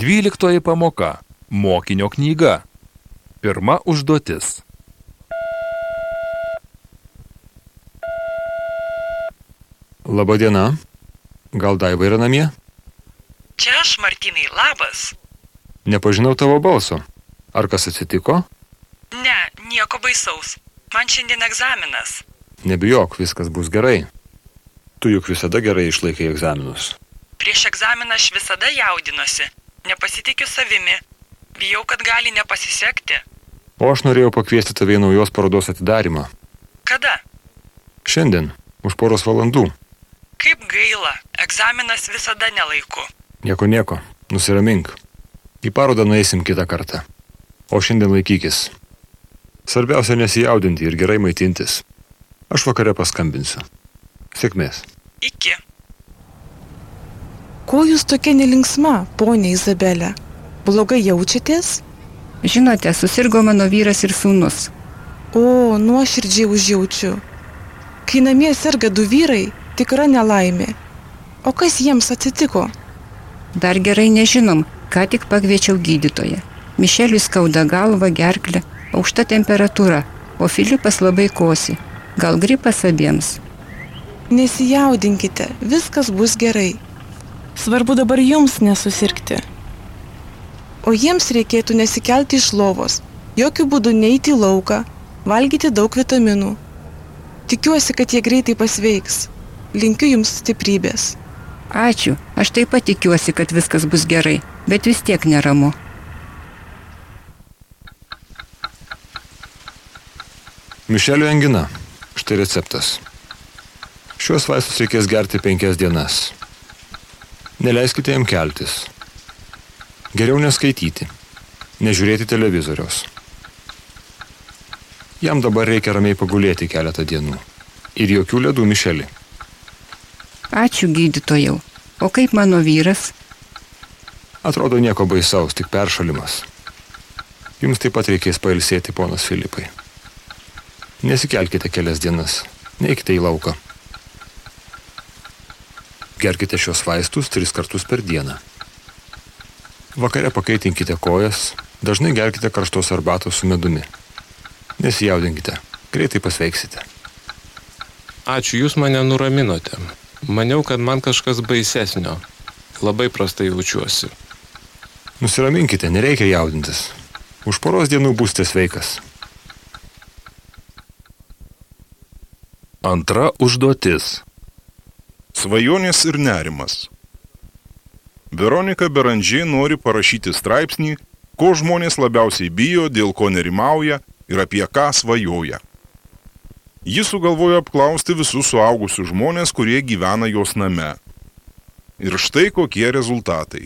12 pamoka. Mokinio knyga. Pirma užduotis. Labadiena. Gal Daiva yra namie? Čia aš, Martynai, labas. Nepažinau tavo balso. Ar kas atsitiko? Ne, nieko baisaus. Man šiandien egzaminas. Nebijok, viskas bus gerai. Tu juk visada gerai išlaikai egzaminus. Prieš egzaminą aš visada jaudinuosi. Nepasitikiu savimi. Bijau, kad gali nepasisekti. O aš norėjau pakviesti tave į naujos parodos atidarymą. Kada? Šiandien, už poros valandų. Kaip gaila, egzaminas visada nelaiku. Nieko, nusiramink. Į parodą nueisim kitą kartą. O šiandien laikykis. Svarbiausia nesijaudinti ir gerai maitintis. Aš vakare paskambinsiu. Sėkmės. Iki. Ko jūs tokia nelinksma, ponia Izabelė? Blogai jaučiatės? Žinote, susirgo mano vyras ir sūnus. O, nuoširdžiai užjaučiu. Kai namie serga du vyrai, tikra nelaimė. O kas jiems atsitiko? Dar gerai nežinom, ką tik pakviečiau gydytoją. Mišeliui skauda galva, gerklę, aukšta temperatūra, o Filipas labai kosi. Gal gripas abiems? Nesijaudinkite, viskas bus gerai. Svarbu dabar jums nesusirgti. O jiems reikėtų nesikelti iš lovos, jokių būdų neiti į lauką, valgyti daug vitaminų. Tikiuosi, kad jie greitai pasveiks. Linkiu jums stiprybės. Ačiū, aš taip pat tikiuosi, kad viskas bus gerai, bet vis tiek neramu. Mišeliui angina. Štai receptas. Šiuos vaistus reikės gerti 5 dienas. Neleiskite jam keltis. Geriau neskaityti. Nežiūrėti televizoriaus. Jam dabar reikia ramiai pagulėti keletą dienų. Ir jokių ledų, Mišeli. Ačiū, gydytojau. O kaip mano vyras? Atrodo nieko baisaus, tik peršalimas. Jums taip pat reikės pailsėti, ponas Filipai. Nesikelkite kelias dienas. Neikite į lauką. Gerkite šios vaistus 3 kartus per dieną. Vakare pakaitinkite kojas, dažnai gerkite karštos arbatos su medumi. Nesijaudinkite, greitai pasveiksite. Ačiū, jūs mane nuraminote. Maniau, kad man kažkas baisesnio. Labai prastai jaučiuosi. Nusiraminkite, nereikia jaudintis. Už poros dienų būsite sveikas. Antra užduotis. Svajonės ir nerimas. Veronika Berandžiai nori parašyti straipsnį, ko žmonės labiausiai bijo, dėl ko nerimauja ir apie ką svajoja. Ji sugalvojo apklausti visus suaugusius žmonės, kurie gyvena jos name. Ir štai kokie rezultatai.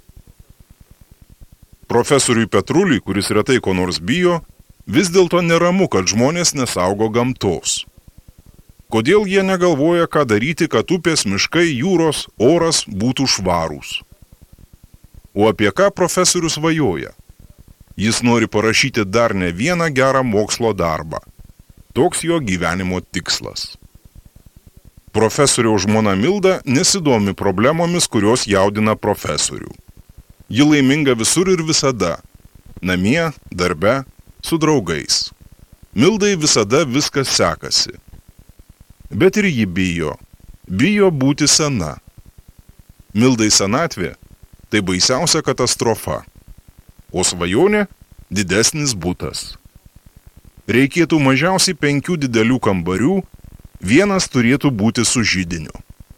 Profesoriui Petruliui, kuris retai ko nors bijo, vis dėlto neramu, kad žmonės nesaugo gamtos. Kodėl jie negalvoja, ką daryti, kad upės, miškai, jūros, oras būtų švarūs? O apie ką profesorius svajoja? Jis nori parašyti dar ne vieną gerą mokslo darbą. Toks jo gyvenimo tikslas. Profesoriaus žmona Milda nesidomi problemomis, kurios jaudina profesorių. Ji laiminga visur ir visada. Namie, darbe, su draugais. Mildai visada viskas sekasi. Bet ir ji bijo. Bijo būti sena. Mildai senatvė – tai baisiausia katastrofa. O svajonė – didesnis butas. Reikėtų mažiausiai 5 didelių kambarių, vienas turėtų būti su židiniu.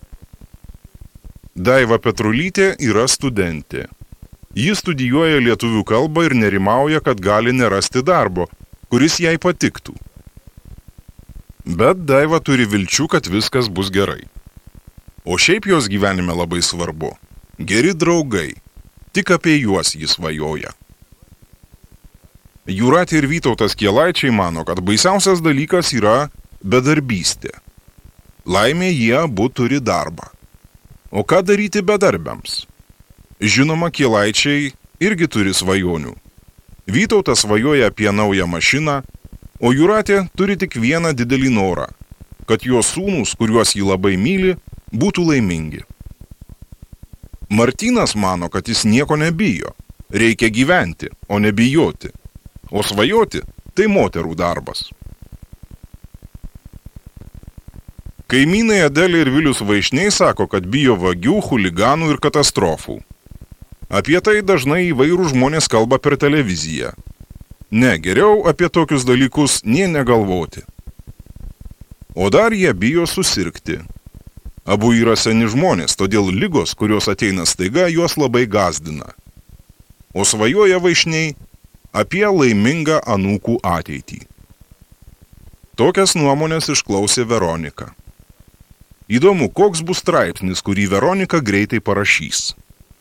Daiva Petrulytė yra studentė. Ji studijuoja lietuvių kalbą ir nerimauja, kad gali nerasti darbo, kuris jai patiktų. Bet Daiva turi vilčių, kad viskas bus gerai. O šiaip jos gyvenime labai svarbu. Geri draugai. Tik apie juos jis svajoja. Jūratė ir Vytautas Kielaičiai mano, kad baisiausias dalykas yra bedarbystė. Laimė jie abu turi darbą. O ką daryti bedarbiams? Žinoma, Kielaičiai irgi turi svajonių. Vytautas svajoja apie naują mašiną, o Jūratė turi tik vieną didelį norą, kad jos sūnūs, kuriuos ji labai myli, būtų laimingi. Martynas mano, kad jis nieko nebijo. Reikia gyventi, o nebijoti. O svajoti – tai moterų darbas. Kaimynai Adelė ir Vilius Vaišniai sako, kad bijo vagių, chuliganų ir katastrofų. Apie tai dažnai įvairūs žmonės kalba per televiziją. Ne, geriau apie tokius dalykus nė negalvoti. O dar jie bijo susirgti. Abu yra seni žmonės, todėl ligos, kurios ateina staiga, juos labai gazdina. O svajoja Vaišniai apie laimingą anūkų ateitį. Tokias nuomonės išklausė Veronika. Įdomu, koks bus straipsnis, kurį Veronika greitai parašys.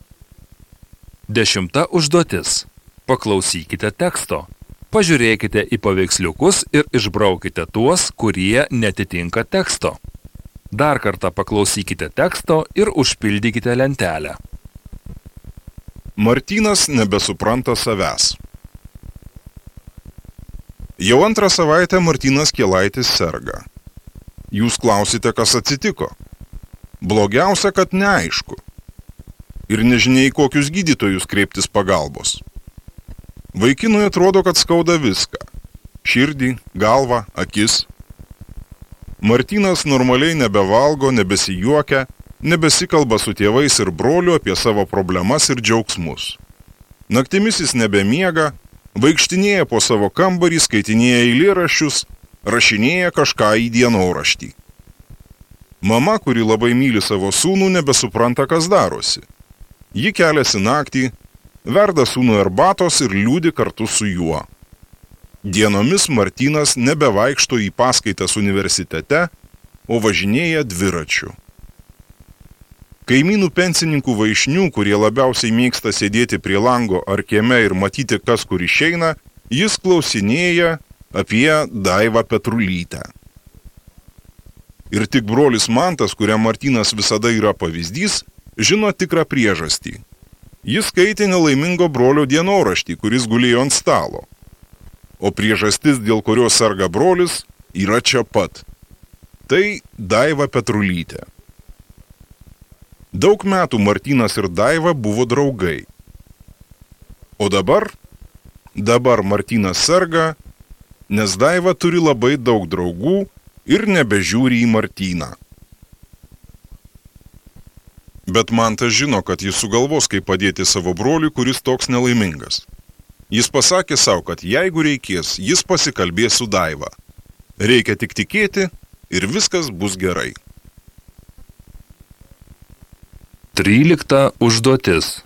10 užduotis. Paklausykite teksto. Pažiūrėkite į paveiksliukus ir išbraukite tuos, kurie netitinka teksto. Dar kartą paklausykite teksto ir užpildykite lentelę. Martynas nebesupranta savęs. Jau antrą savaitę Martynas Kielaitis serga. Jūs klausite, kas atsitiko. Blogiausia, kad neaišku. Ir nežiniai, kokius gydytojus kreiptis pagalbos. Vaikinui atrodo, kad skauda viską. Širdį, galvą, akis. Martynas normaliai nebevalgo, nebesijuokia, nebesikalba su tėvais ir broliu apie savo problemas ir džiaugsmus. Naktimis jis nebemiega, vaikštinėja po savo kambarį, skaitinėja eilėraščius, rašinėja kažką į dienoraštį. Mama, kuri labai myli savo sūnų, nebesupranta, kas darosi. Ji keliasi naktį, verda sūnų arbatos ir liūdi kartu su juo. Dienomis Martynas nebevaikšto į paskaitas universitete, o važinėja dviračiu. Kaimynų pensininkų Vaišnių, kurie labiausiai mėgsta sėdėti prie lango ar kieme ir matyti, kas kur išeina, jis klausinėja apie Daivą Petrulytę. Ir tik brolis Mantas, kuriam Martynas visada yra pavyzdys, žino tikrą priežastį. Jis skaitė nelaimingo brolio dienoraštį, kuris gulėjo ant stalo. O priežastis, dėl kurios serga brolis, yra čia pat. Tai Daiva Petrulytė. Daug metų Martynas ir Daiva buvo draugai. O dabar Martynas serga, nes Daiva turi labai daug draugų ir nebežiūri į Martyną. Bet Mantas žino, kad jis sugalvos, kaip padėti savo broliui, kuris toks nelaimingas. Jis pasakė savo, kad jeigu reikės, jis pasikalbės su Daiva. Reikia tik tikėti ir viskas bus gerai. 13 užduotis.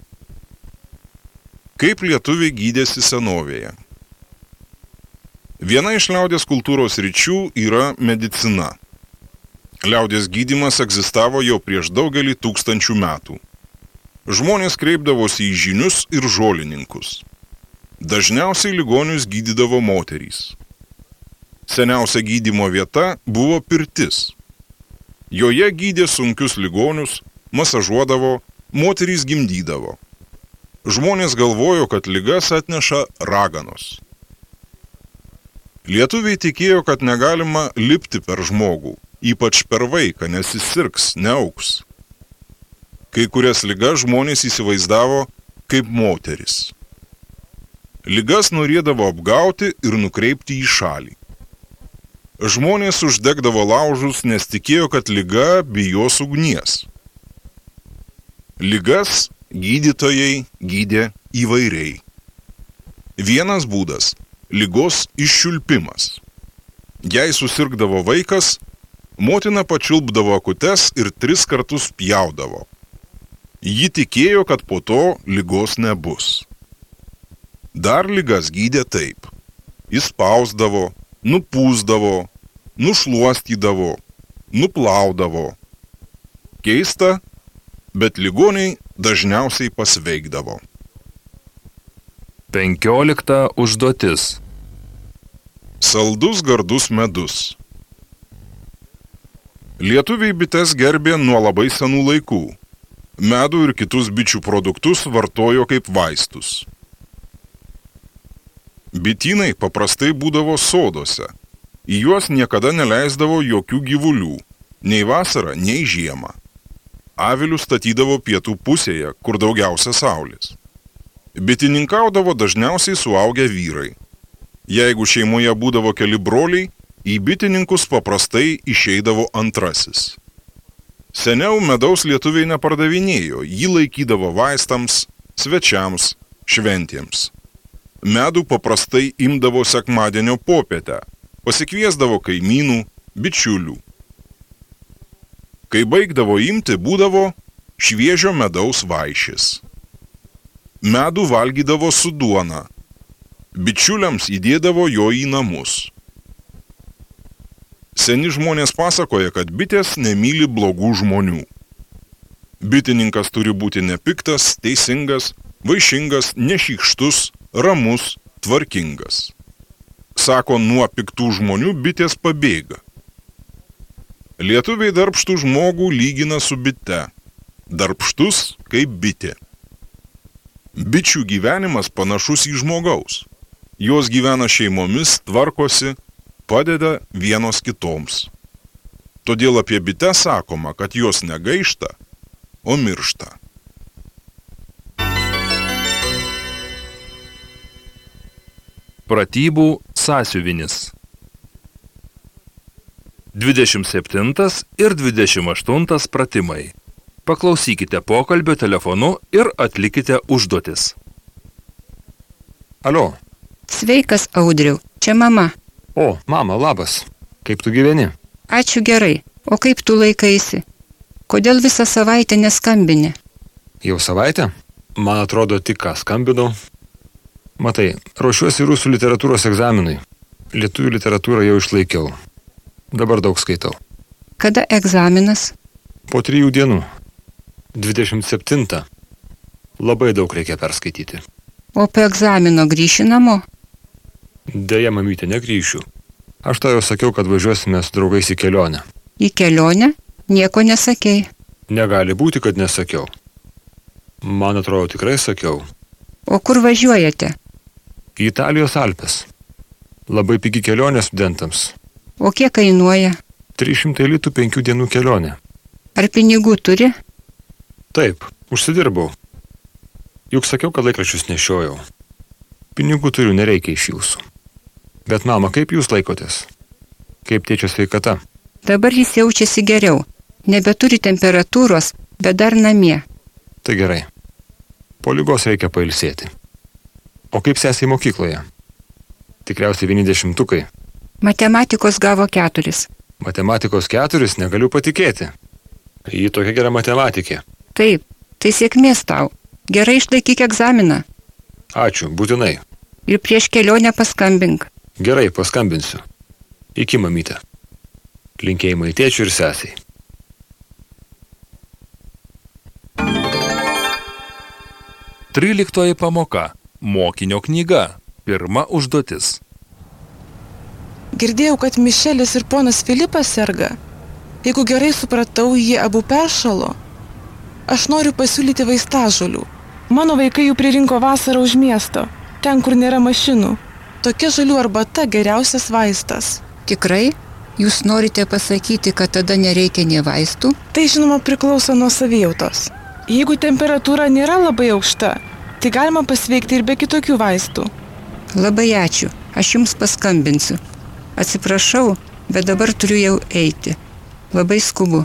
Kaip lietuviai gydėsi senovėje? Viena iš liaudės kultūros sričių yra medicina. Liaudės gydymas egzistavo jau prieš daugelį tūkstančių metų. Žmonės kreipdavosi į žynius ir žolininkus. Dažniausiai ligonius gydydavo moterys. Seniausia gydymo vieta buvo pirtis. Joje gydė sunkius ligonius, masažuodavo, moterys gimdydavo. Žmonės galvojo, kad ligas atneša raganos. Lietuviai tikėjo, kad negalima lipti per žmogų, ypač per vaiką, nes jis sirgs, neaugs. Kai kurias ligas žmonės įsivaizdavo kaip moteris. Ligas norėdavo apgauti ir nukreipti į šalį. Žmonės uždegdavo laužus, nes tikėjo, kad liga bijos ugnies. Ligas gydytojai gydė įvairiai. Vienas būdas – ligos iščiulpimas. Jei susirgdavo vaikas, motina pačiulpdavo akutes ir 3 kartus pjaudavo. Ji tikėjo, kad po to ligos nebus. Dar ligas gydė taip. Įspausdavo, nupūsdavo, nušluostydavo, nuplaudavo. Keista, bet ligoniai dažniausiai pasveikdavo. 15 užduotis. Saldus gardus medus. Lietuviai bites gerbė nuo labai senų laikų. Medų ir kitus bičių produktus vartojo kaip vaistus. Bitynai paprastai būdavo soduose. Į juos niekada neleisdavo jokių gyvulių, nei vasarą, nei žiemą. Avilius statydavo pietų pusėje, kur daugiausia saulės. Bitininkaudavo dažniausiai suaugę vyrai. Jeigu šeimoje būdavo keli broliai, į bitininkus paprastai išeidavo antrasis. Seniau medaus lietuviai nepardavinėjo, jį laikydavo vaistams, svečiams, šventėms. Medų paprastai imdavo sekmadienio popietę, pasikviesdavo kaimynų, bičiulių. Kai baigdavo imti, būdavo šviežio medaus vaišės. Medų valgydavo su duona. Bičiuliams įdėdavo jo į namus. Seni žmonės pasakoja, kad bitės nemyli blogų žmonių. Bitininkas turi būti nepiktas, teisingas, vaišingas, nešykštus, ramus, tvarkingas. Sako, nuo piktų žmonių bitės pabėga. Lietuviai darbštų žmogų lygina su bite. Darbštus kaip bitė. Bičių gyvenimas panašus į žmogaus. Jos gyvena šeimomis, tvarkosi, padeda vienos kitoms. Todėl apie bites sakoma, kad jos negaišta, o miršta. Pratybų sąsiuvinis. 27 ir 28 pratimai. Paklausykite pokalbio telefonu ir atlikite užduotis. Alio. Sveikas, Audriau, čia mama. O, mama, labas. Kaip tu gyveni? Ačiū gerai. O kaip tu laikaisi? Kodėl visą savaitę neskambini? Jau savaitę? Man atrodo, tik ką skambinau. Matai, ruošiuosi rusų literatūros egzaminui. Lietuvių literatūrą jau išlaikiau. Dabar daug skaitau. Kada egzaminas? Po 3 dienų. 27. Labai daug reikia perskaityti. O po egzamino grįši namo? Deja, mamytė, negrįšiu. Aš tau jau sakiau, kad važiuosime su draugais į kelionę. Į kelionę? Nieko nesakei. Negali būti, kad nesakiau. Man atrodo, tikrai sakiau. O kur važiuojate? Į Italijos Alpes. Labai pigi kelionė studentams. O kiek kainuoja? 300 litų 5 dienų kelionė. Ar pinigų turi? Taip, užsidirbau. Juk sakiau, kad laikraščius nešiojau. Pinigų turiu, nereikia iš jūsų. Bet mama, kaip jūs laikotės? Kaip tėčio sveikata? Dabar jis jaučiasi geriau. Nebeturi temperatūros, bet dar namie. Tai gerai. Po ligos reikia pailsėti. O kaip sesiai mokykloje? Tikriausiai 90-tukai. Matematikos gavo 4. Matematikos 4 negaliu patikėti. Ji tokia gera matematikė. Taip, tai sėkmės tau. Gerai išlaikyk egzaminą. Ačiū, būtinai. Ir prieš kelionę paskambink. Gerai, paskambinsiu. Iki, mamytė. Linkėjimai tėčiui ir sesiai. Tryliktoji pamoka. Mokinio knyga. Pirma užduotis. Girdėjau, kad Mišelis ir ponas Filipas serga. Jeigu gerai supratau, jie abu peršalo. Aš noriu pasiūlyti vaistažolių. Mano vaikai jų pririnko vasarą už miesto, ten, kur nėra mašinų. Tokia žolių arbata geriausias vaistas. Tikrai? Jūs norite pasakyti, kad tada nereikia nė vaistų? Tai žinoma priklauso nuo savijautos. Jeigu temperatūra nėra labai aukšta, tai galima pasveikti ir be kitokių vaistų. Labai ačiū. Aš jums paskambinsiu. Atsiprašau, bet dabar turiu jau eiti. Labai skubu.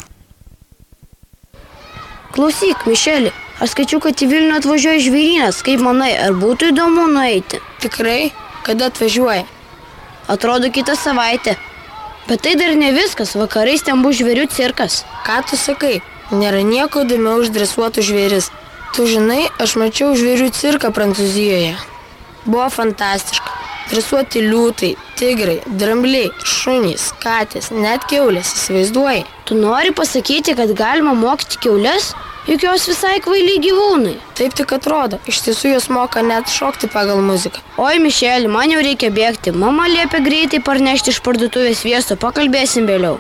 Klausyk, Mišeli, aš skaičiu, kad į Vilnių atvažiuoja žvėrynas. Kaip manai, ar būtų įdomu nueiti? Tikrai? Kada atvažiuoja? Atrodo, kitą savaitę. Bet tai dar ne viskas, vakarais ten bus žvėrių cirkas. Ką tu sakai? Nėra nieko įdomiau už dresuotų žvėris. Tu žinai, aš mačiau žvėrių cirką Prancūzijoje. Buvo fantastiška. Dresuoti liūtai, tigrai, drambliai, šunys, katės, net kiaulės, įsivaizduoji. Tu nori pasakyti, kad galima mokyti kiaulės? Juk jos visai kvailiai gyvūnai. Taip tik atrodo, iš tiesų jos moka net šokti pagal muziką. Oi, Mišeli, man jau reikia bėgti. Mama liepia greitai parnešti iš parduotuvės sviesto, pakalbėsim vėliau.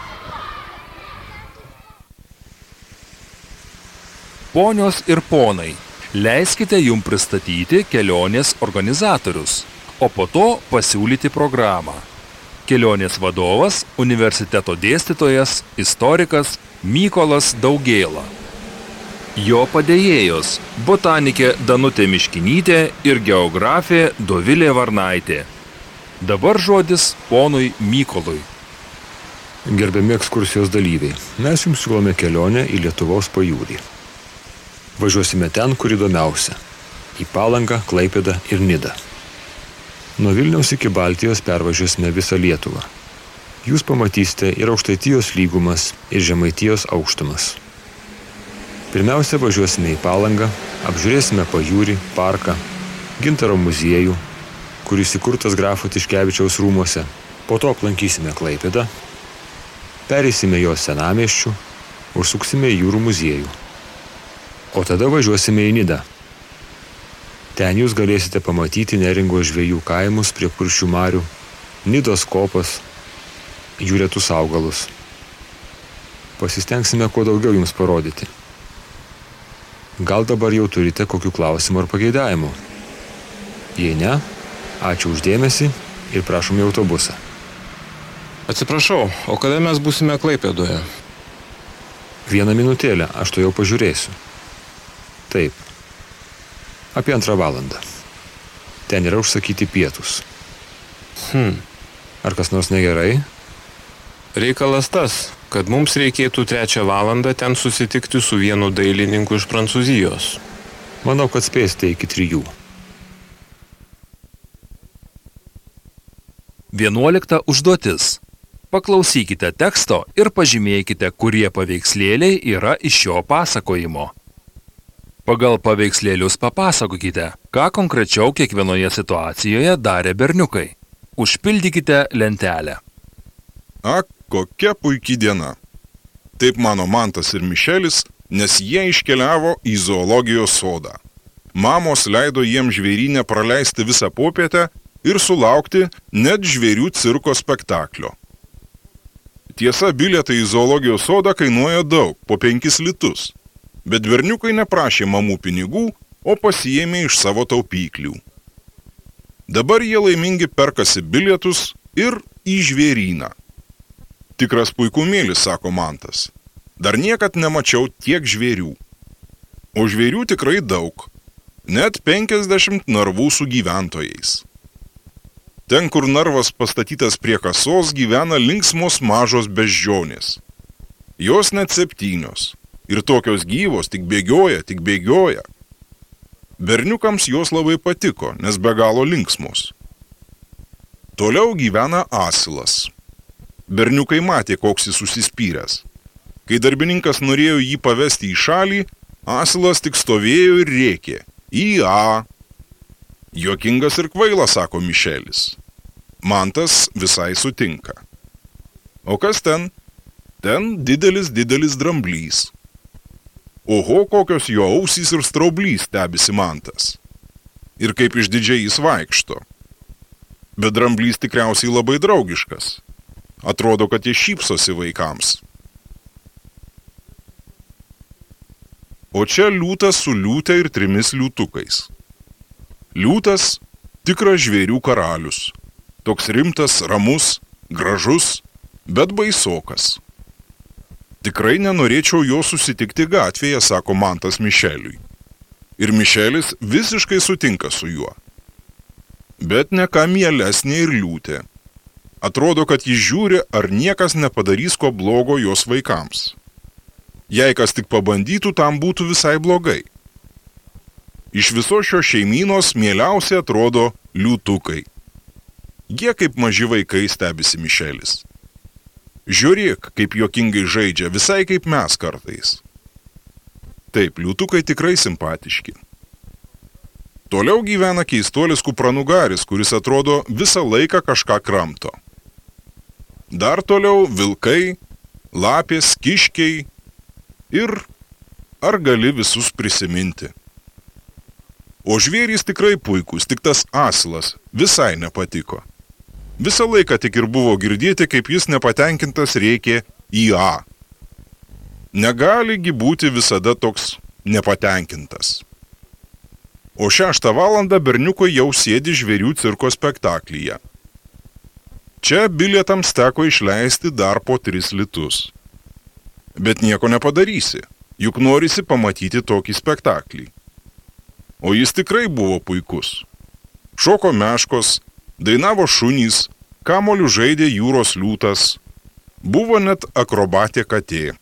Ponios ir ponai, leiskite jums pristatyti kelionės organizatorius, o po to pasiūlyti programą. Kelionės vadovas, universiteto dėstytojas, istorikas Mykolas Daugėla. Jo padėjėjos botanikė Danutė Miškinytė ir geografė Dovilė Varnaitė. Dabar žodis ponui Mykolui. Gerbiami ekskursijos dalyviai, mes jums siūlome kelionę į Lietuvos pajūrį. Važiuosime ten, kur įdomiausia – į Palangą, Klaipėdą ir Nidą. Nuo Vilniaus iki Baltijos pervažiuosime visą Lietuvą. Jūs pamatysite ir Aukštaitijos lygumas, ir Žemaitijos aukštumas. Pirmiausia, važiuosime į Palangą, apžiūrėsime pajūrį, parką, Gintaro muziejų, kuris įkurtas grafo Tiškevičiaus rūmuose. Po to aplankysime Klaipėdą, pereisime jos senamiesčių, užsuksime į jūrų muziejų. O tada važiuosime į Nidą. Ten jūs galėsite pamatyti Neringos žvejų kaimus prie Kuršių marių, Nidos kopas, jų retus augalus. Pasistengsime kuo daugiau jums parodyti. Gal dabar jau turite kokių klausimų ar pageidavimų? Jei ne, ačiū už dėmesį ir prašom į autobusą. Atsiprašau, o kada mes būsime Klaipėdoje? 1 minutėlę, aš to jau pažiūrėsiu. Taip. Apie 2 valandą. Ten yra užsakyti pietus. Ar kas nors negerai? Reikalas tas, kad mums reikėtų 3 valandą ten susitikti su vienu dailininku iš Prancūzijos. Manau, kad spėsite iki 3. 11 užduotis. Paklausykite teksto ir pažymėkite, kurie paveikslėliai yra iš šio pasakojimo. Pagal paveikslėlius papasakokite, ką konkrečiau kiekvienoje situacijoje darė berniukai. Užpildykite lentelę. Ak, kokia puikia diena. Taip mano Mantas ir Mišelis, nes jie iškeliavo į zoologijos sodą. Mamos leido jiems žvėryne praleisti visą popietę ir sulaukti net žvėrių cirko spektaklio. Tiesa, bilietai į zoologijos sodą kainuoja daug, po 5 litus, bet berniukai neprašė mamų pinigų, o pasiėmė iš savo taupyklių. Dabar jie laimingi perkasi bilietus ir į žvėryną. Tikras puikumėlis, sako Mantas. Dar niekad nemačiau tiek žvėrių. O žvėrių tikrai daug, net 50 narvų su gyventojais. Ten, kur narvas pastatytas prie kasos, gyvena linksmos mažos beždžionės. Jos net 7. Ir tokios gyvos, tik bėgioja. Berniukams jos labai patiko, nes be galo linksmos. Toliau gyvena asilas. Berniukai matė, koks jis užsispyręs. Kai darbininkas norėjo jį pavesti į šalį, asilas tik stovėjo ir rėkė. Į-a. Juokingas ir kvailas, sako Mišelis. Mantas visai sutinka. O kas ten? Ten didelis dramblys. Oho, kokios jo ausys ir straublys, stebisi Mantas. Ir kaip išdidžiai jis vaikšto. Bet dramblys tikriausiai labai draugiškas. Atrodo, kad jis šypsosi vaikams. O čia liūtas su liūte ir 3 liūtukais. Liūtas tikras žvėrių karalius. Toks rimtas, ramus, gražus, bet baisokas. Tikrai nenorėčiau jo susitikti gatvėje, sako Mantas Mišeliui. Ir Mišelis visiškai sutinka su juo. Bet ne ką mielesnė ir liūtė. Atrodo, kad jis žiūri, ar niekas nepadarys ko blogo jos vaikams. Jei kas tik pabandytų, tam būtų visai blogai. Iš viso šio šeimynos mieliausiai atrodo liūtukai. Jie kaip maži vaikai, stebisi Mišelis. Žiūrėk, kaip juokingai žaidžia, visai kaip mes kartais. Taip, liūtukai tikrai simpatiški. Toliau gyvena keistuolis kupranugaris, kuris atrodo visą laiką kažką kramto. Dar toliau vilkai, lapės, kiškiai ir ar gali visus prisiminti. O žvėrys tikrai puikus, tik tas asilas visai nepatiko. Visą laiką tik ir buvo girdėti, kaip jis nepatenkintas rėkė į-a. Negaligi būti visada toks nepatenkintas. O 6 valandą berniukai jau sėdi žvėrių cirko spektaklyje. Čia bilietams teko išleisti dar po 3 litus. Bet nieko nepadarysi, juk norisi pamatyti tokį spektaklį. O jis tikrai buvo puikus. Šoko meškos, dainavo šunys, kamoliu žaidė jūros liūtas, buvo net akrobatė katė.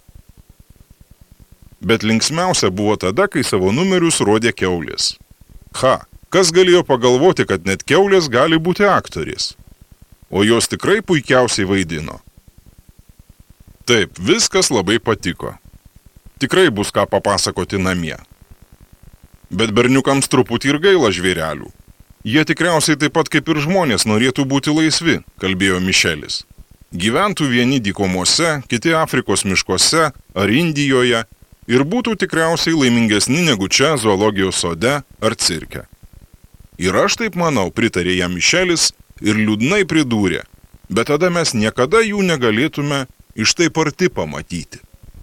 Bet linksmiausia buvo tada, kai savo numerius rodė kiaulės. Kas galėjo pagalvoti, kad net kiaulės gali būti aktorės? O jos tikrai puikiausiai vaidino. Taip, viskas labai patiko. Tikrai bus ką papasakoti namie. Bet berniukams truputį ir gaila žvėrelių. Jie tikriausiai taip pat kaip ir žmonės norėtų būti laisvi, kalbėjo Mišelis. Gyventų vieni dykumose, kiti Afrikos miškuose ar Indijoje ir būtų tikriausiai laimingesni negu čia zoologijos sode ar cirke. Ir aš taip manau, pritarė jam Mišelis ir liūdnai pridūrė, bet tada mes niekada jų negalėtume iš taip arti pamatyti.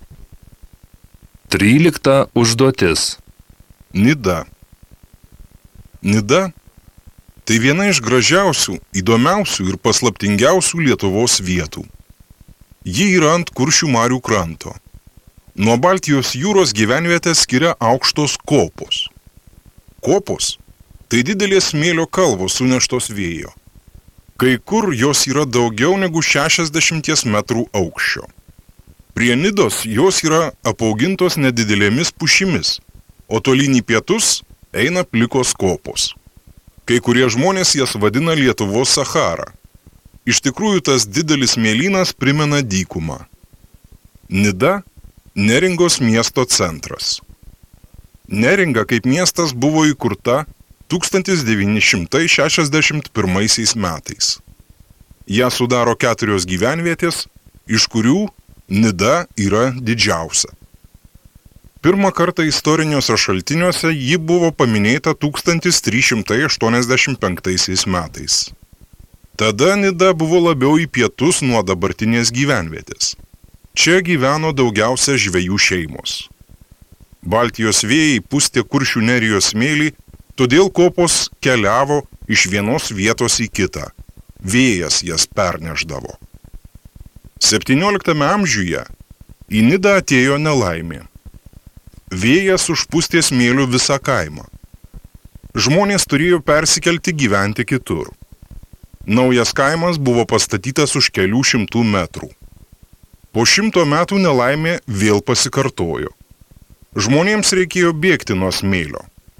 13 užduotis. Nida. Nida – tai viena iš gražiausių, įdomiausių ir paslaptingiausių Lietuvos vietų. Ji yra ant Kuršių marių kranto. Nuo Baltijos jūros gyvenvietės skiria aukštos kopos. Kopos – tai didelės smėlio kalvos suneštos vėjo. Kai kur jos yra daugiau negu 60 metrų aukščio. Prie Nidos jos yra apaugintos nedidelėmis pušimis, o tolyn į pietus eina plikos kopos. Kai kurie žmonės jas vadina Lietuvos Sachara. Iš tikrųjų tas didelis smėlynas primena dykumą. Nida – Neringos miesto centras. Neringa kaip miestas buvo įkurta 1961 metais. Ja sudaro 4 gyvenvietės, iš kurių Nida yra didžiausia. Pirmą kartą istoriniuose šaltiniuose ji buvo paminėta 1385 metais. Tada Nida buvo labiau į pietus nuo dabartinės gyvenvietės. Čia gyveno daugiausia žvejų šeimos. Baltijos vėjai pustė Kuršių nerijos smėlį, todėl kopos keliavo iš vienos vietos į kitą. Vėjas jas perneždavo. 17 amžiuje į Nidą atėjo nelaimė. Vėjas užpustė smėliu visą kaimą. Žmonės turėjo persikelti gyventi kitur. Naujas kaimas buvo pastatytas už kelių šimtų metrų. Po 100 metų nelaimė vėl pasikartojo. Žmonėms reikėjo bėgti nuo smėlio.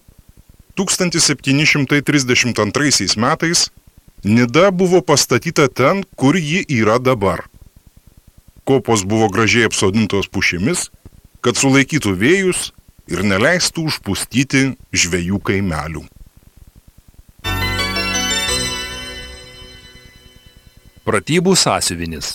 1732 metais Nida buvo pastatyta ten, kur ji yra dabar. Kopos buvo gražiai apsodintos pušimis, kad sulaikytų vėjus ir neleistų užpustyti žvejų kaimelių. Pratybų sąsiuvinis.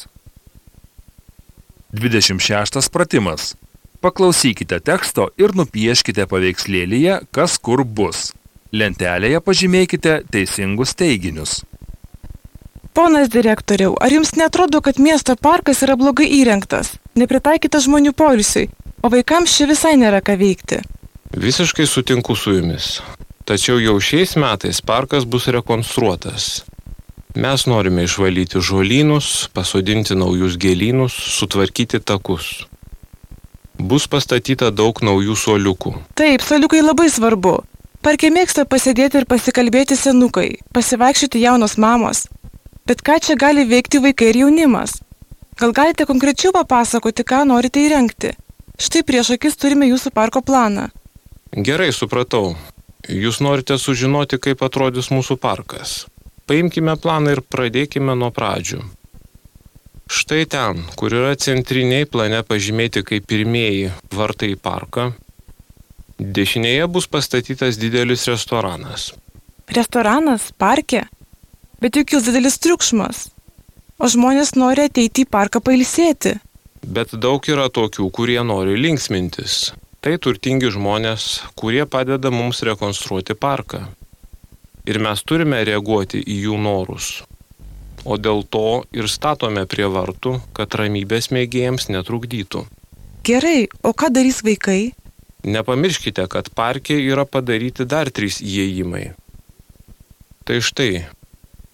26 pratimas. Paklausykite teksto ir nupieškite paveikslėlyje, kas kur bus. Lentelėje pažymėkite teisingus teiginius. Ponas direktoriau, ar jums netrodo, kad miesto parkas yra blogai įrengtas, nepritaikytas žmonių poilsiui, o vaikams čia visai nėra ką veikti? Visiškai sutinku su jumis. Tačiau jau šiais metais parkas bus rekonstruotas. Mes norime išvalyti žolynus, pasodinti naujus gėlynus, sutvarkyti takus. Bus pastatyta daug naujų suoliukų. Taip, suoliukai labai svarbu. Parke mėgsta pasėdėti ir pasikalbėti senukai, pasivaikščioti jaunos mamos. Bet ką čia gali veikti vaikai ir jaunimas? Gal galite konkrečiau papasakoti, ką norite įrengti? Štai prieš akis turime jūsų parko planą. Gerai, supratau. Jūs norite sužinoti, kaip atrodys mūsų parkas. Paimkime planą ir pradėkime nuo pradžių. Štai ten, kur yra centriniai plane pažymėti kaip pirmieji vartai į parką, dešinėje bus pastatytas didelis restoranas. Restoranas? Parke? Bet juk kils didelis triukšmas. O žmonės nori ateiti į parką pailsėti. Bet daug yra tokių, kurie nori linksmintis. Tai turtingi žmonės, kurie padeda mums rekonstruoti parką. Ir mes turime reaguoti į jų norus. O dėl to ir statome prie vartų, kad ramybės mėgėjams netrukdytų. Gerai, o ką darys vaikai? Nepamirškite, kad parke yra padaryti dar 3 įėjimai. Tai štai,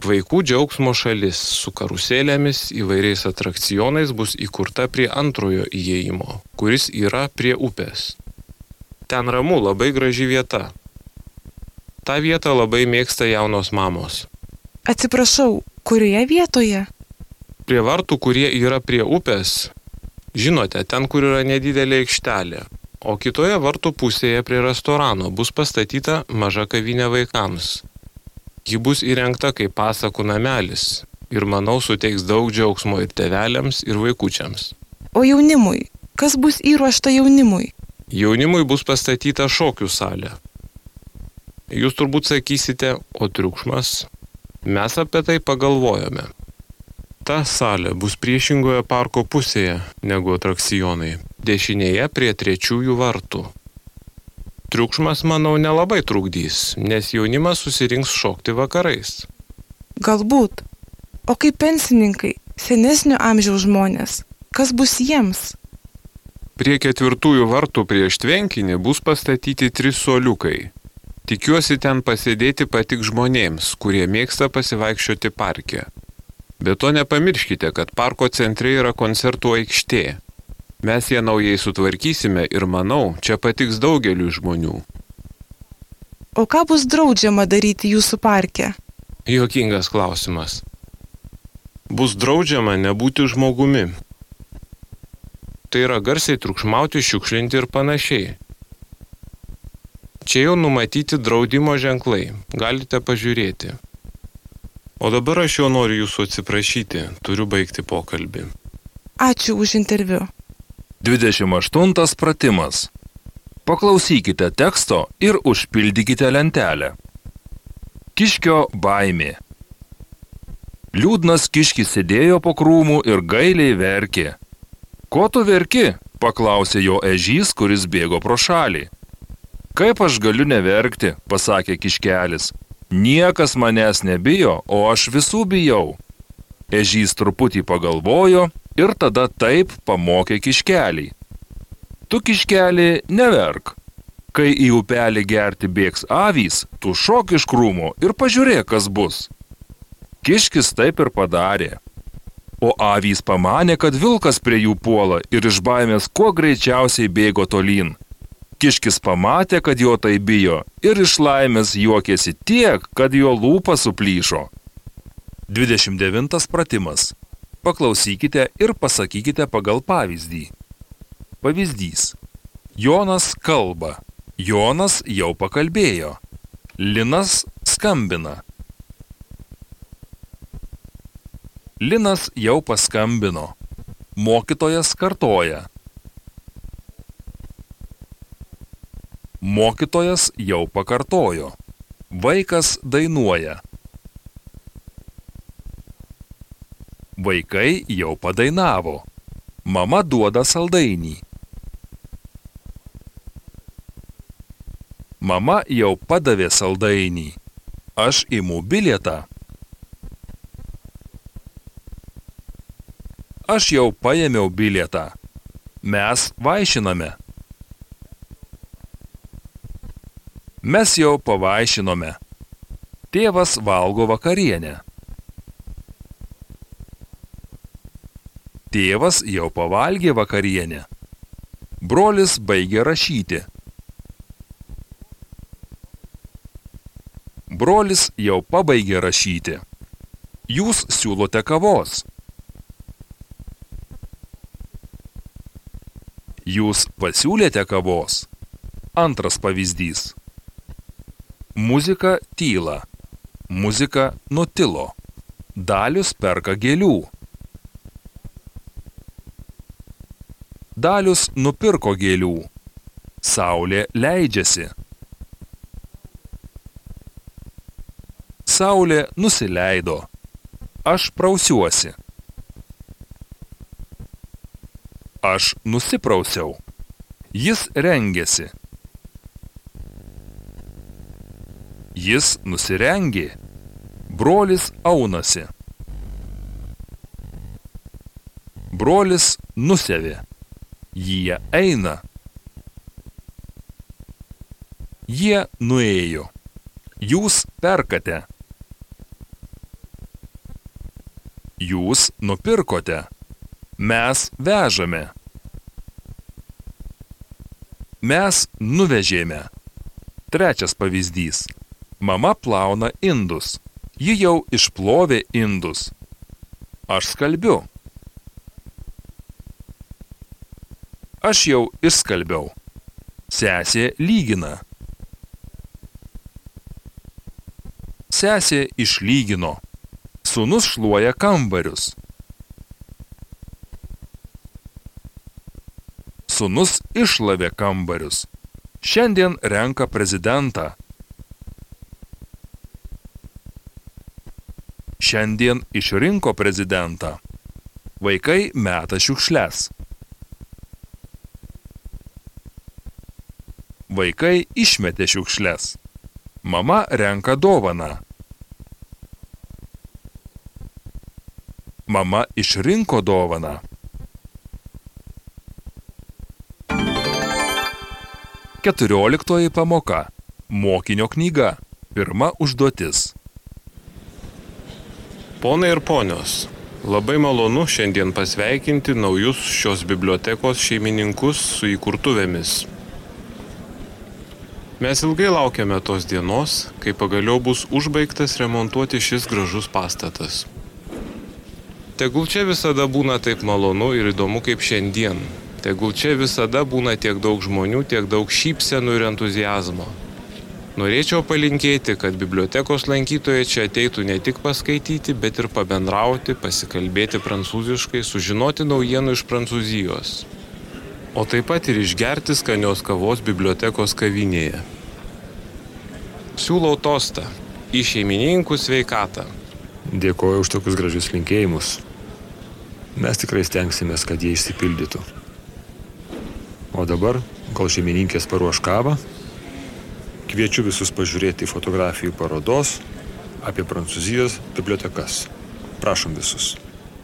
Vaikų džiaugsmo šalis su karuselėmis įvairiais atrakcionais bus įkurta prie antrojo įėjimo, kuris yra prie upės. Ten ramu, labai graži vieta. Ta vieta labai mėgsta jaunos mamos. Atsiprašau, kurioje vietoje? Prie vartų, kurie yra prie upės, žinote, ten, kur yra nedidelė aikštelė, o kitoje vartų pusėje prie restorano bus pastatyta maža kavinė vaikams. Ji bus įrengta kaip pasakų namelis ir, manau, suteiks daug džiaugsmo ir tėveliams, ir vaikučiams. O jaunimui? Kas bus įruošta jaunimui? Jaunimui bus pastatyta šokių salė. Jūs turbūt sakysite, o triukšmas? Mes apie tai pagalvojome. Ta salė bus priešingoje parko pusėje negu atrakcionai, dešinėje prie trečiųjų vartų. Triukšmas, manau, nelabai trukdys, nes jaunimas susirinks šokti vakarais. Galbūt. O kaip pensininkai, senesnio amžiaus žmonės, kas bus jiems? Prie ketvirtųjų vartų prieš tvenkinį bus pastatyti 3 suoliukai. Tikiuosi ten pasėdėti patik žmonėms, kurie mėgsta pasivaikščioti parke. Be to nepamirškite, kad parko centre yra koncertų aikštė. Mes ją naujai sutvarkysime ir, manau, čia patiks daugeliu žmonių. O ką bus draudžiama daryti jūsų parke? Juokingas klausimas. Bus draudžiama nebūti žmogumi. Tai yra garsiai triukšmauti, šiukšlinti ir panašiai. Čia jau numatyti draudimo ženklai, galite pažiūrėti. O dabar aš jau noriu jūsų atsiprašyti, turiu baigti pokalbį. Ačiū už interviu. 28 pratimas. Paklausykite teksto ir užpildykite lentelę. Kiškio baimė. Liūdnas kiškis sėdėjo po krūmų ir gailiai verkė. Ko tu verki? Paklausė jo ežys, kuris bėgo pro šalį. Kaip aš galiu neverkti, pasakė kiškelis. Niekas manęs nebijo, o aš visų bijau. Ežys truputį pagalvojo ir tada taip pamokė kiškelį. Tu, kiškelį, neverk. Kai į upelį gerti bėgs avys, tu šok iš krūmo ir pažiūrėk, kas bus. Kiškis taip ir padarė. O avys pamanė, kad vilkas prie jų puola ir iš baimės kuo greičiausiai bėgo tolyn. Kiškis pamatė, kad jo tai bijo ir iš laimės juokėsi tiek, kad jo lūpa suplyšo. 29 pratimas. Paklausykite ir pasakykite pagal pavyzdį. Pavyzdys. Jonas kalba. Jonas jau pakalbėjo. Linas skambina. Linas jau paskambino. Mokytojas kartoja. Mokytojas jau pakartojo. Vaikas dainuoja. Vaikai jau padainavo. Mama duoda saldainį. Mama jau padavė saldainį. Aš imu bilietą. Aš jau paėmiau bilietą. Mes vaišiname. Mes jau pavaišinome. Tėvas valgo vakarienę. Tėvas jau pavalgė vakarienę. Brolis baigė rašyti. Brolis jau pabaigė rašyti. Jūs siūlote kavos. Jūs pasiūlėte kavos. Antras pavyzdys. Muzika tyla. Muzika nutilo. Dalius perka gėlių. Dalius nupirko gėlių. Saulė leidžiasi. Saulė nusileido. Aš prausiuosi. Aš nusiprausiau. Jis rengėsi. Jis nusirengė. Brolis aunasi. Brolis nusevė. Jie eina. Jie nuėjo. Jūs perkate. Jūs nupirkote. Mes vežame. Mes nuvežėme. Trečias pavyzdys. Mama plauna indus. Ji jau išplovė indus. Aš skalbiu. Aš jau išskalbiau. Sesė lygina. Sesė išlygino. Sūnus šluoja kambarius. Sūnus išlavė kambarius. Šiandien renka prezidentą. Šiandien išrinko prezidentą. Vaikai meta šiukšles. Vaikai išmetė šiukšles. Mama renka dovaną. Mama išrinko dovaną. Keturioliktoji pamoka. Mokinio knyga. Pirma užduotis. Ponai ir ponios, labai malonu šiandien pasveikinti naujus šios bibliotekos šeimininkus su įkurtuvėmis. Mes ilgai laukiame tos dienos, kai pagaliau bus užbaigtas remontuoti šis gražus pastatas. Tegul čia visada būna taip malonu ir įdomu kaip šiandien. Tegul čia visada būna tiek daug žmonių, tiek daug šypsenų ir entuziazmo. Norėčiau palinkėti, kad bibliotekos lankytojai čia ateitų ne tik paskaityti, bet ir pabendrauti, pasikalbėti prancūziškai, sužinoti naujienų iš Prancūzijos. O taip pat ir išgerti skanios kavos bibliotekos kavinėje. Siūlau tostą į šeimininkų sveikatą. Dėkoju už tokius gražius linkėjimus. Mes tikrai stengsimės, kad jie išsipildytų. O dabar, kol šeimininkės paruoš kavą, kviečiu visus pažiūrėti fotografijų parodos apie Prancūzijos bibliotekas. Prašom visus.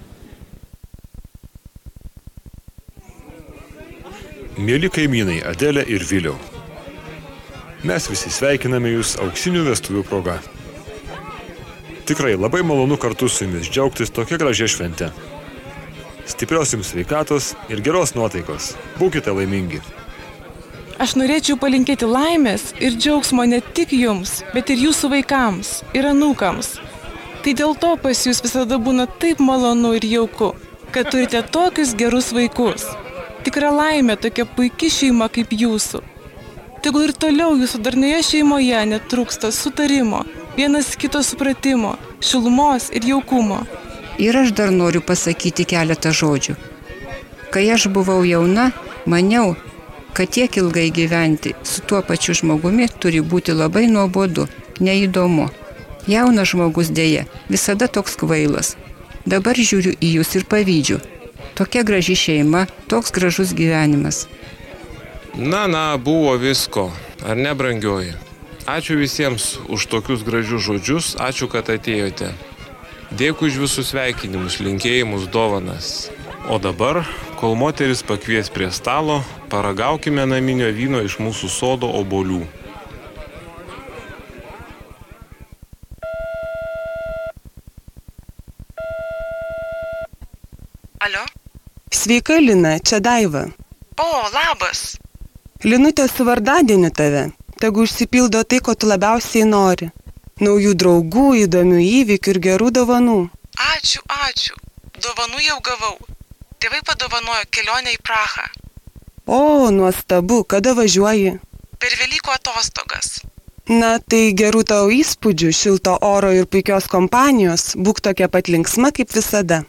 Mieli kaimynai Adelė ir Viliau, mes visi sveikiname jūs auksinių vestuvių proga. Tikrai labai malonu kartu su jumis džiaugtis tokia gražia švente. Stiprios jums sveikatos ir geros nuotaikos. Būkite laimingi. Aš norėčiau palinkėti laimės ir džiaugsmo ne tik jums, bet ir jūsų vaikams ir anūkams. Tai dėl to pas jūs visada būna taip malonu ir jauku, kad turite tokius gerus vaikus. Tikra laimė tokia puiki šeima kaip jūsų. Tegul ir toliau jūsų darnioje šeimoje netrūksta sutarimo, vienas kito supratimo, šilumos ir jaukumo. Ir aš dar noriu pasakyti keletą žodžių. Kai aš buvau jauna, maniau, kad tiek ilgai gyventi su tuo pačiu žmogumi turi būti labai nuobodu, neįdomu. Jaunas žmogus dėja, visada toks kvailas. Dabar žiūriu į jūs ir pavydžiu. Tokia graži šeima, toks gražus gyvenimas. Na, buvo visko, ar ne, brangioji? Ačiū visiems už tokius gražius žodžius, ačiū, kad atėjote. Dėkui už visus sveikinimus, linkėjimus, dovanas. O dabar, kol moteris pakvies prie stalo, paragaukime naminio vyno iš mūsų sodo obuolių. Alio? Sveika, Lina, čia Daiva. O, labas. Linutė su vardadieniu tave. Tegu išsipildo tai, ko tu labiausiai nori. Naujų draugų, įdomių įvykių ir gerų dovanų. Ačiū. Dovanų jau gavau. Tėvai padovanojo kelionę į Prahą. O, nuostabu, kada važiuoji? Per Velykų atostogas. Na, tai gerų tau įspūdžių, šilto oro ir puikios kompanijos, būk tokia pat linksma kaip visada.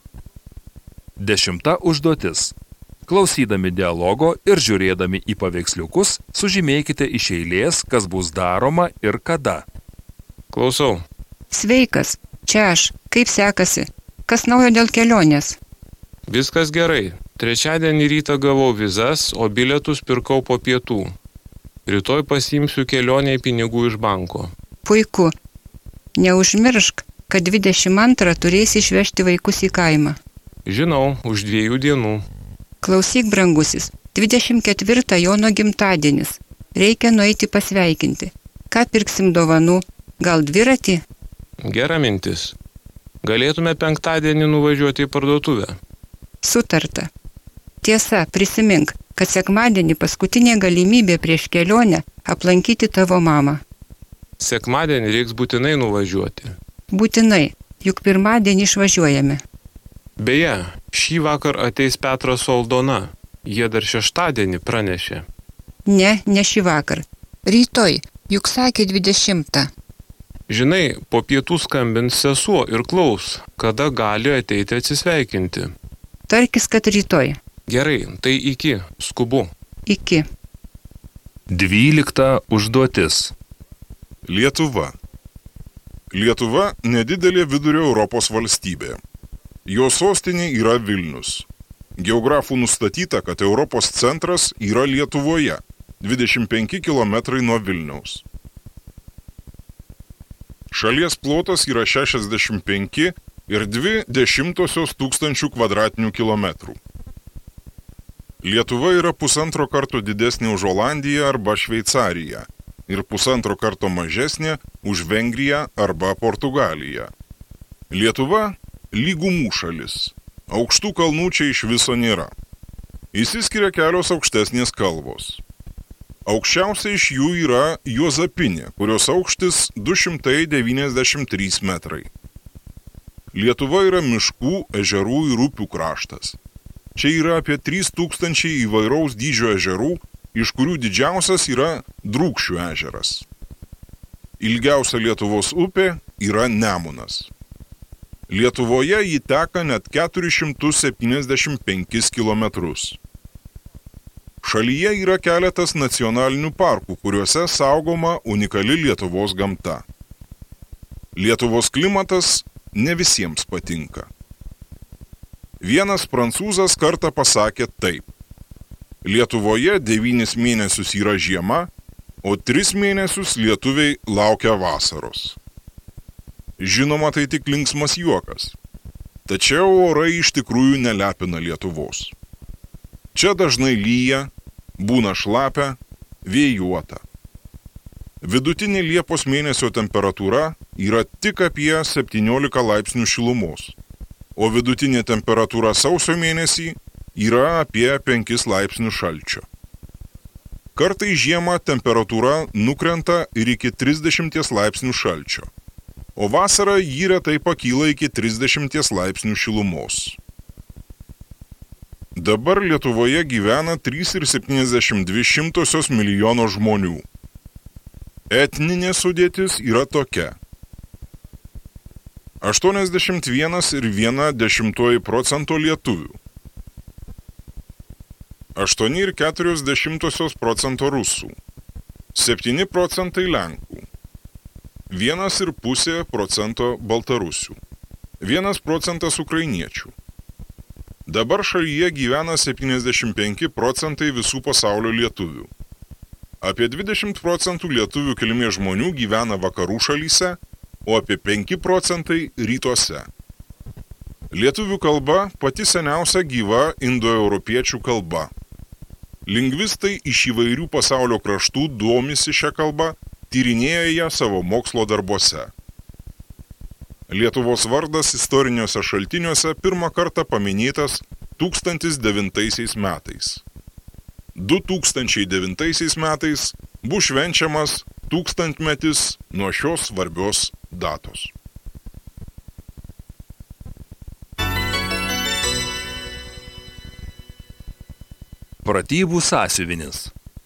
10 užduotis. Klausydami dialogo ir žiūrėdami į paveiksliukus, sužymėkite iš eilės, kas bus daroma ir kada. Klausau. Sveikas, čia aš. Kaip sekasi? Kas naujo dėl kelionės? Viskas gerai. Trečiadienį rytą gavau vizas, o bilietus pirkau po pietų. Rytoj pasiimsiu kelionei pinigų iš banko. Puiku. Neužmiršk, kad 22 turėsi išvežti vaikus į kaimą. Žinau, už 2 dienų. Klausyk, brangusis, 24 Jono gimtadienis. Reikia nueiti pasveikinti. Ką pirksim dovanų? Gal dviratį? Gera mintis. Galėtume penktadienį nuvažiuoti į parduotuvę. Sutarta. Tiesa, prisimink, kad sekmadienį paskutinė galimybė prieš kelionę aplankyti tavo mamą. Sekmadienį reiks būtinai nuvažiuoti. Būtinai, juk pirmadienį išvažiuojame. Beje, šį vakar ateis Petras su Aldona. Jie dar šeštadienį pranešė. Ne šį vakar. Rytoj, juk sakė 20. Žinai, po pietų skambins sesuo ir klaus, kada gali ateiti atsisveikinti. Tarkis, kad rytoj. Gerai, tai iki, skubu. Iki. 12 užduotis. Lietuva. Lietuva nedidelė vidurio Europos valstybė. Jo sostinė yra Vilnius. Geografų nustatyta, kad Europos centras yra Lietuvoje, 25 km nuo Vilniaus. Šalies plotas yra 65,2 tūkstančių kvadratinių kilometrų. Lietuva yra 1,5 karto didesnė už Olandiją arba Šveicariją ir 1,5 karto mažesnė už Vengriją arba Portugaliją. Lietuva lygumų šalis. Aukštų kalnų čia iš viso nėra. Išsiskiria kelios aukštesnės kalvos. Aukščiausia iš jų yra Juozapinė, kurios aukštis 293 metrai. Lietuva yra miškų, ežerų ir upių kraštas. Čia yra apie 3000 įvairaus dydžio ežerų, iš kurių didžiausias yra Drūkšių ežeras. Ilgiausia Lietuvos upė yra Nemunas. Lietuvoje jį teka net 475 kilometrus. Šalyje yra keletas nacionalinių parkų, kuriuose saugoma unikali Lietuvos gamta. Lietuvos klimatas ne visiems patinka. Vienas prancūzas kartą pasakė taip. Lietuvoje 9 mėnesius yra žiema, o 3 mėnesius lietuviai laukia vasaros. Žinoma, tai tik linksmas juokas. Tačiau orai iš tikrųjų nelepina Lietuvos. Čia dažnai lyja, būna šlapia, vėjuota. Vidutinė Liepos mėnesio temperatūra yra tik apie 17 laipsnių šilumos, o vidutinė temperatūra sausio mėnesį yra apie 5 laipsnių šalčio. Kartais žiemą temperatūra nukrenta ir iki 30 laipsnių šalčio, o vasarą jį retai pakyla iki 30 laipsnių šilumos. Dabar Lietuvoje gyvena 3,72 milijono žmonių. Etninė sudėtis yra tokia. 81,1% lietuvių. 8,4% rusų. 7% lenkų. 1,5% baltarusių. 1% ukrainiečių. Dabar šalyje gyvena 75% visų pasaulio lietuvių. Apie 20% lietuvių kilmės žmonių gyvena vakarų šalyse, o apie 5% rytuose. Lietuvių kalba pati seniausia gyva indoeuropiečių kalba. Lingvistai iš įvairių pasaulio kraštų domisi šią kalbą, tyrinėja ją savo mokslo darbuose. Lietuvos vardas istoriniuose šaltiniuose pirmą kartą paminėtas 1009 metais. 2009 metais bus švenčiamas 1000-metis nuo šios svarbios datos. Pratybų sąsiuvinis.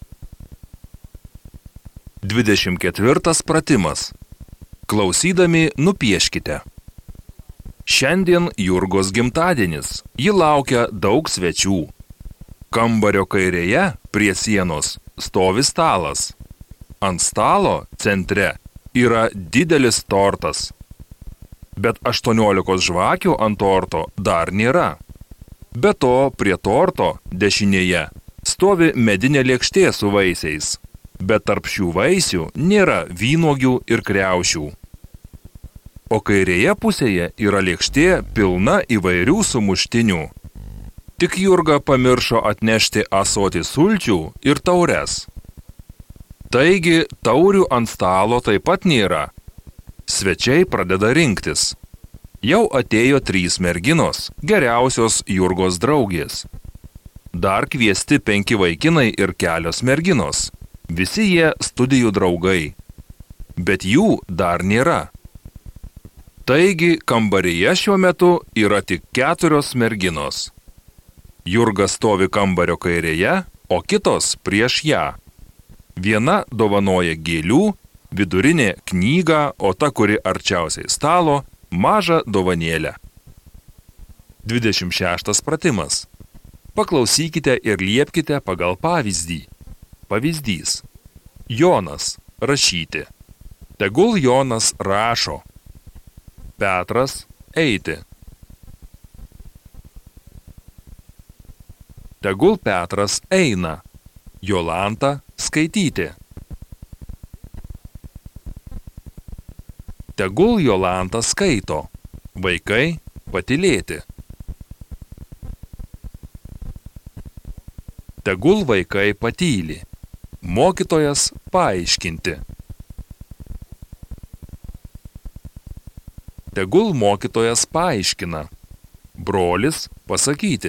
24 pratimas. Klausydami nupieškite. Šiandien Jurgos gimtadienis. Ji laukia daug svečių. Kambario kairėje prie sienos stovi stalas. Ant stalo centre yra didelis tortas. Bet 18 žvakių ant torto dar nėra. Be to, prie torto dešinėje stovi medinė lėkštė su vaisiais. Bet tarp šių vaisių nėra vynuogių ir kriaušių. O kairėje pusėje yra lėkštė pilna įvairių sumuštinių. Tik Jurga pamiršo atnešti ąsotį sulčių ir taures. Taigi, taurių ant stalo taip pat nėra. Svečiai pradeda rinktis. Jau atėjo 3 merginos, geriausios Jurgos draugės. Dar kviesti 5 vaikinai ir kelios merginos. Visi jie studijų draugai. Bet jų dar nėra. Taigi, kambaryje šiuo metu yra tik 4 merginos. Jurga stovi kambario kairėje, o kitos prieš ją. Viena dovanoja gėlių, vidurinė knygą, o ta, kuri arčiausiai stalo, mažą dovanėlę. 26 pratimas. Paklausykite ir liepkite pagal pavyzdį. Pavyzdys. Jonas rašyti. Tegul Jonas rašo. Petras eiti. Tegul Petras eina. Jolanta skaityti. Tegul Jolanta skaito. Vaikai patylėti. Tegul vaikai patyli. Mokytojas paaiškinti. Tegul mokytojas paaiškina. Brolis pasakyti.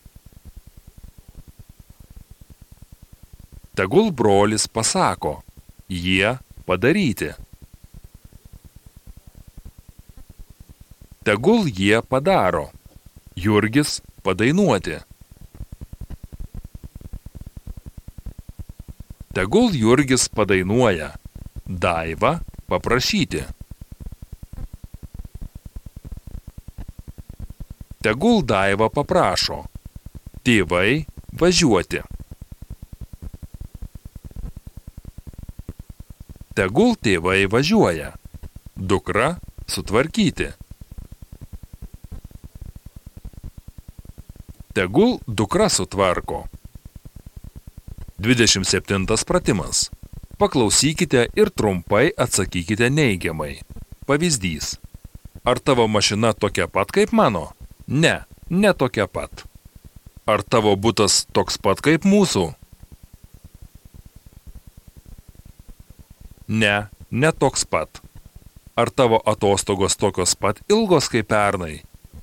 Tegul brolis pasako. Jie padaryti. Tegul jie padaro. Jurgis padainuoti. Tegul Jurgis padainuoja. Daiva paprašyti. Tegul Daiva paprašo. Tėvai važiuoti. Tegul tėvai važiuoja. Dukra sutvarkyti. Tegul dukra sutvarko. 27 pratimas. Paklausykite ir trumpai atsakykite neigiamai. Pavyzdys. Ar tavo mašina tokia pat kaip mano? Ne, ne tokia pat. Ar tavo butas toks pat kaip mūsų? Ne, ne toks pat. Ar tavo atostogos tokios pat ilgos kaip pernai?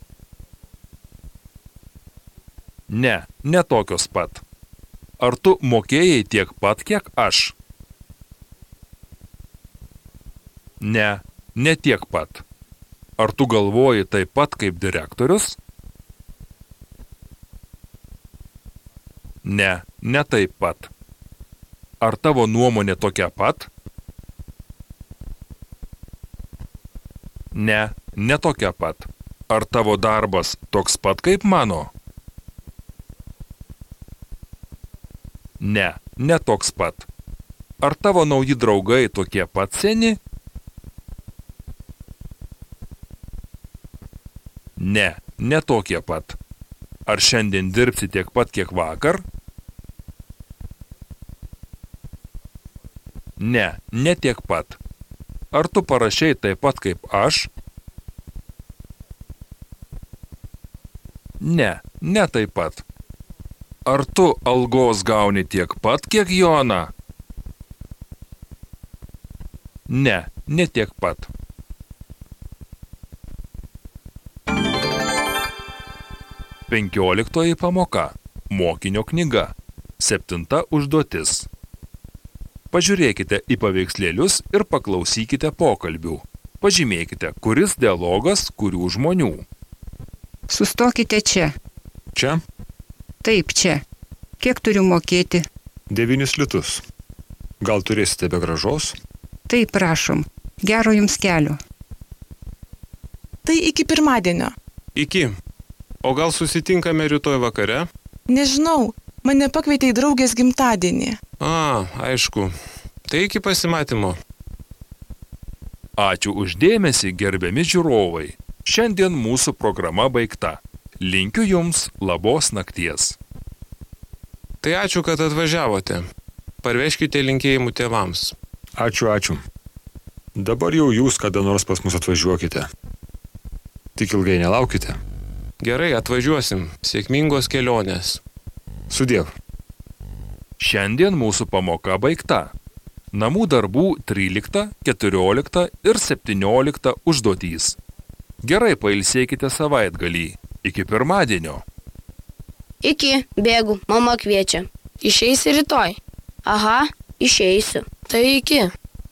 Ne, ne tokios pat. Ar tu mokėjai tiek pat, kiek aš? Ne, ne tiek pat. Ar tu galvoji taip pat kaip direktorius? Ne, ne taip pat. Ar tavo nuomonė tokia pat? Ne, ne tokia pat. Ar tavo darbas toks pat kaip mano? Ne, ne toks pat. Ar tavo nauji draugai tokie pat seni? Ne, ne tokie pat. Ar šiandien dirbsi tiek pat, kiek vakar? Ne, ne tiek pat. Ar tu parašei taip pat kaip aš? Ne, ne taip pat. Ar tu algos gauni tiek pat, kiek Jona? Ne, ne tiek pat. Penkioliktoji pamoka. Mokinio knyga. 7 užduotis. Pažiūrėkite į paveikslėlius ir paklausykite pokalbių. Pažymėkite, kuris dialogas kurių žmonių. Sustokite čia. Čia? Taip, čia. Kiek turiu mokėti? 9 litus. Gal turėsite be gražos? Taip, prašom. Gero jums kelio. Tai iki pirmadienio. Iki. O gal susitinkame rytoj vakare? Nežinau, mane pakvietė į draugės gimtadienį. Aišku. Tai iki pasimatymo. Ačiū uždėmesį, gerbiami žiūrovai. Šiandien mūsų programa baigta. Linkiu jums labos nakties. Tai ačiū, kad atvažiavote. Parveškite linkėjimų tėvams. Ačiū. Dabar jau jūs kada nors pas mus atvažiuokite. Tik ilgai nelaukite. Gerai, atvažiuosim. Sėkmingos kelionės. Sudiev. Šiandien mūsų pamoka baigta. Namų darbų 13, 14 ir 17 užduotys. Gerai pailsėkite savaitgalį. Iki pirmadienio. Iki, bėgu, mama kviečia. Išeisi rytoj. Aha, išeisiu. Tai iki.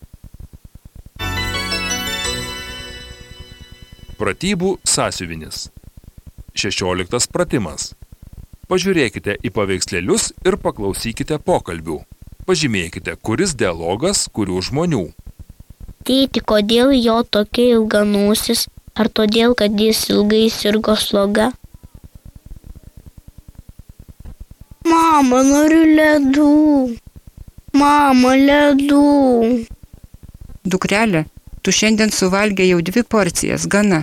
Pratybų sąsiuvinis. 16 pratimas. Pažiūrėkite į paveikslėlius ir paklausykite pokalbių. Pažymėkite, kuris dialogas, kurių žmonių. Tėti, kodėl jo tokia ilga nosis? Ar todėl, kad jis ilgai sirgo sloga? Mama, noriu ledų. Mama, ledų. Dukrelė, tu šiandien suvalgė jau 2 porcijas, gana.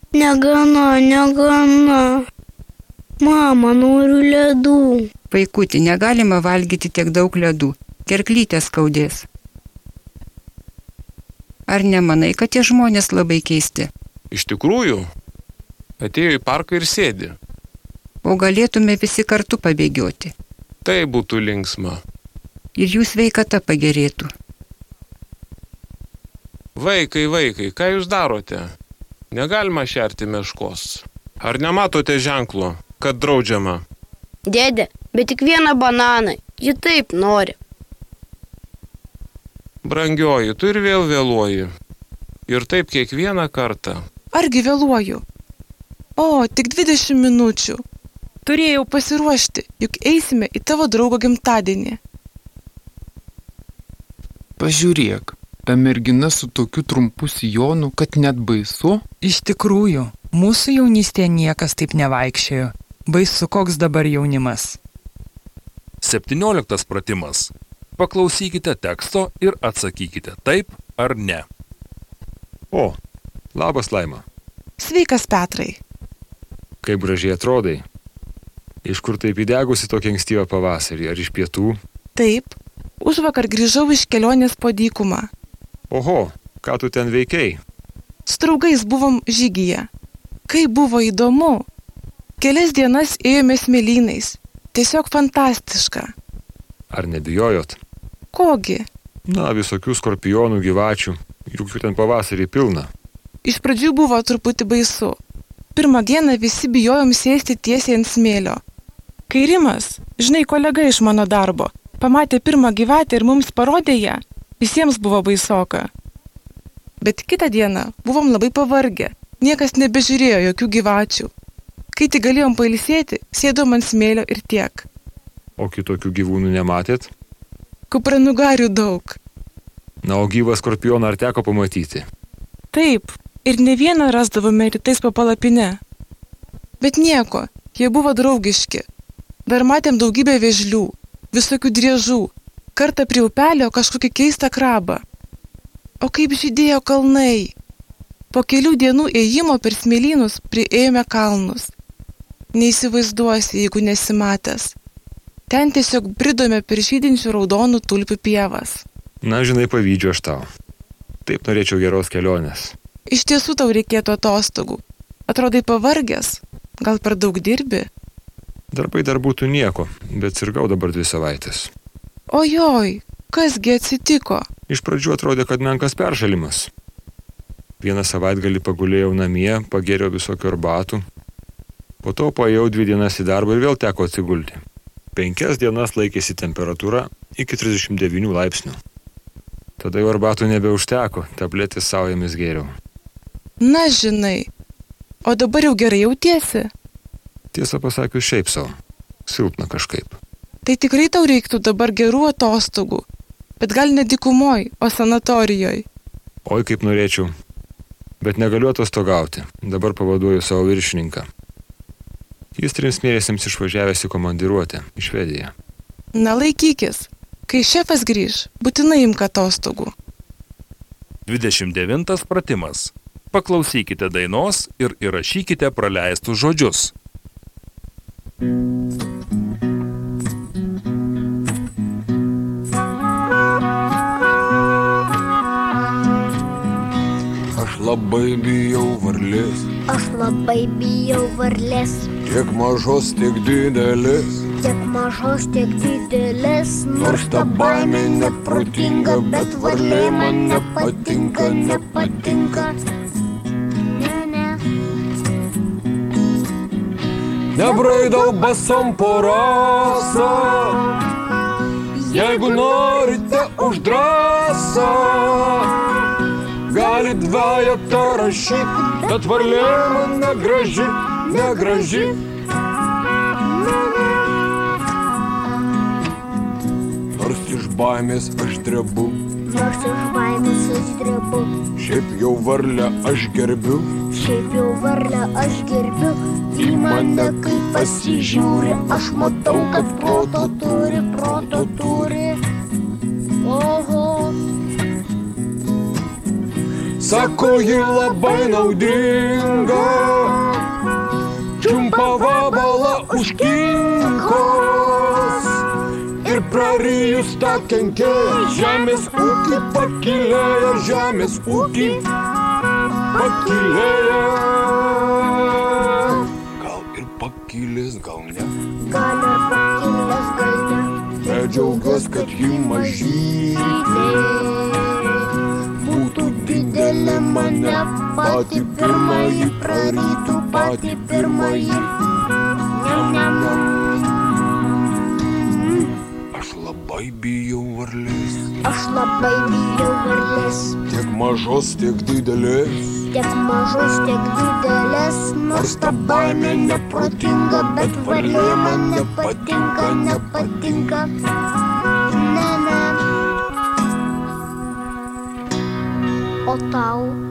Negana. Mama, noriu ledų. Vaikuti, negalima valgyti tiek daug ledų. Gerklytė skaudės. Ar nemanai, kad tie žmonės labai keisti? Iš tikrųjų, atėjo į parką ir sėdi. O galėtume visi kartu pabėgioti. Tai būtų linksma. Ir jų sveikata pagerėtų. Vaikai, ką jūs darote? Negalima šerti meškos. Ar nematote ženklo, kad draudžiama? Dėdė, bet tik vieną bananą. Ji taip nori. Brangioji, tu ir vėl vėluoji. Ir taip kiekvieną kartą. Argi vėluoju? O, tik 20 minučių. Turėjau pasiruošti, juk eisime į tavo draugo gimtadienį. Pažiūrėk, ta mergina su tokiu trumpu sijonu, kad net baisu. Iš tikrųjų, mūsų jaunystėje niekas taip nevaikščiojo. Baisu, koks dabar jaunimas. 17 pratimas. Paklausykite teksto ir atsakykite taip ar ne. O, labas Laima. Sveikas, Petrai. Kaip gražiai atrodai. Iš kur taip įdegusi tokį ankstyvą pavasarį, ar iš pietų? Taip, užvakar grįžau iš kelionės po dykumą. Oho, ką tu ten veikei? Su draugais buvom žygyje. Kaip buvo įdomu. Kelias dienas ėjome smėlynais. Tiesiog fantastiška. Ar nebijojot? Kogi? Na, visokių skorpionų, gyvačių. Juk jų ten pavasarį pilna. Iš pradžių buvo truputį baisu. Pirmą dieną visi bijojom sėsti tiesiai ant smėlio. Kai Rimas, žinai, kolega iš mano darbo, pamatė pirmą gyvatę ir mums parodė ją, visiems buvo baisoka. Bet kitą dieną buvom labai pavargę. Niekas nebežiūrėjo jokių gyvačių. Kai tik galėjom pailsėti, sėdom ant smėlio ir tiek. O kitokių gyvūnų nematėt? Kupranugarių daug. Na, o gyvą skorpioną ar teko pamatyti? Taip, ir ne vieną rasdavome rytais po palapinę. Bet nieko, jie buvo draugiški. Dar matėm daugybę vėžlių, visokių driežų, kartą prie upelio kažkokį keistą krabą. O kaip žydėjo kalnai! Po kelių dienų ėjimo per smėlynus priėjome kalnus. Neįsivaizduosi, jeigu nesimatęs. Ten tiesiog bridome per žydinčių raudonų tulpių pievas. Na, žinai, pavydžiu aš tau. Taip norėčiau geros kelionės. Iš tiesų tau reikėtų atostogų. Atrodai pavargęs, gal per daug dirbi? Darbai dar būtų nieko, bet sirgau dabar 2 savaitės. Ojoj, kasgi atsitiko? Iš pradžių atrodė, kad menkas peršalimas. Vieną savaitgalį pagulėjau namie, pagėriau visokių arbatų. Po to paėjau 2 dienas į darbą ir vėl teko atsigulti. 5 dienas laikėsi temperatūra iki 39 laipsnių. Tada jau arbatų nebeužteko, tabletės saujomis gėriau. Na, žinai, o dabar jau gerai jautiesi? Tiesą pasakius, šiaip savo. Silpna kažkaip. Tai tikrai tau reiktų dabar gerų atostogų, bet gal ne dykumoj, o sanatorijoje. Oi, kaip norėčiau. Bet negaliu atostogauti. Dabar pavaduoju savo viršininką. Jis 3 mėnesiams išvažiavęs į komandiruotę į Švediją. Na, laikykis. Kai šefas grįž, būtinai imk atostogų. 29 pratimas. Paklausykite dainos ir įrašykite praleistus žodžius. Aš labai bijau varlės. Aš labai bijau varlės. Tiek mažos, tiek didelės. Tiek mažos, tiek didelės. Nors ta baimė neprotinga, bet varlė man nepatinka. Ne, nebraidau basom po rasą. Jeigu norite už drąsą, galit dvejetą rašyt, bet varlė man negraži, negraži. Nors iš baimės aš drebu, šiaip jau varlę aš gerbiu, į mane kai pasižiūri, aš matau, kad proto turi. Oho. Sako, ji labai naudinga, čiumpa vabalą už kinkos ir prarijus tą kenkėją. Žemės ūkį pakilėja, žemės ūkį pakilėja. Gal ir pakilės, gal ne. Nedžiaugiuos, kad ji mažytė, būtų didelė mane, pati pirmąjį prarytų, pati pirmąjį. Aš labai bijau varlės, tiek mažos, tiek didelės, nors ta baimė neprotinga, bet varlė man nepatinka. O tau?